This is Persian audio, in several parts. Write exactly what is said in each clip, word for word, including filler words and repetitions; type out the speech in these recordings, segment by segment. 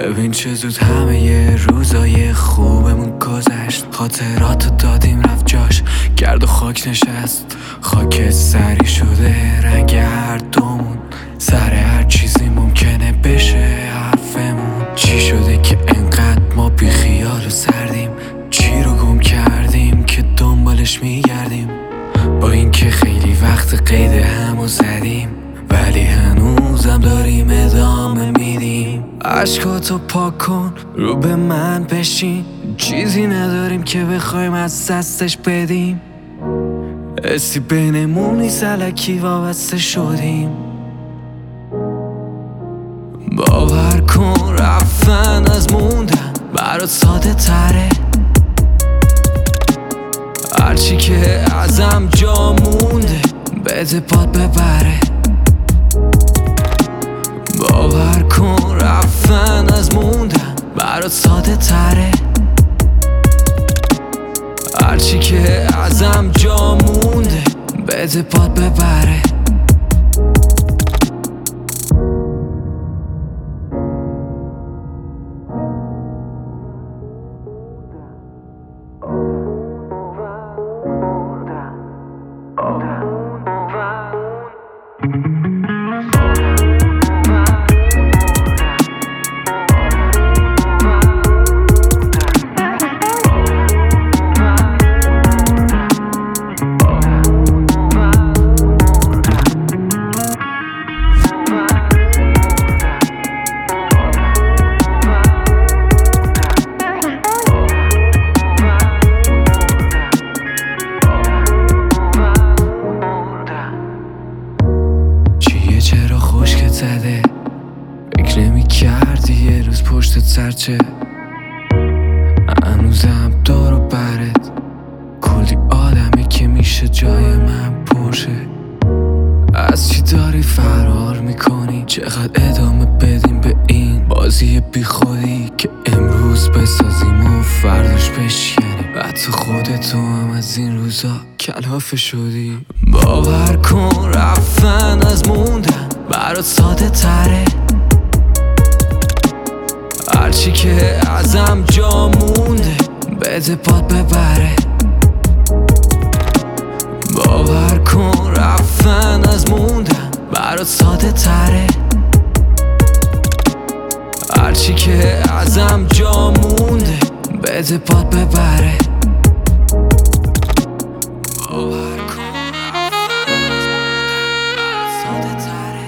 ببین چه زود همه یه روزای خوبمون گذشت. خاطراتو دادیم رفت جاش، گرد و خاک نشست. خاک سری شده رنگ هر دومون، سر هر چیزی ممکنه بشه حرفمون. چی شده که انقدر ما بی خیال و سردیم؟ چی رو گم کردیم که دنبالش میگردیم؟ با اینکه خیلی وقت قید همو زدیم، ولی هنوزم داریم ادامه میدیم. عشقاتو پاک کن، رو به من بشین. چیزی نداریم که بخوایم از دستش بدیم. حسی بینمون نیست، الکی وابسته شدیم. باور کن رفتن از موندن برات ساده تره. هرچی که ازم جا مونده بده پات ببره. باور کن رفتن از موندن برات ساده تره. هرچی که ازم جا مونده بده پات ببره. چرا خشکت زده؟ فکر نمی کردی یه روز پشتت سرچه؟ هنوزم دور و برت کلی آدمی که میشه جای من پرشه. از چی داری فرار میکنی؟ چقدر ادامه بدیم به این بازی بی خودی که امروز بسازیم و فرداش بشکنیم؟ حتی خودتو هم از این روزا کلافه شدی. باور کن رفتن از موندن برات ساده تره. هرچی که ازم جا مونده بده پات ببره. باور کن رفتن از موندن برات ساده تره. هرچی که ازم جا مونده بده پات ببره. باور کن رفتن از موندن برات ساده تره.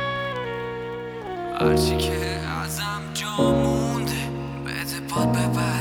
هرچی که ازم جا مونده بده پات ببره.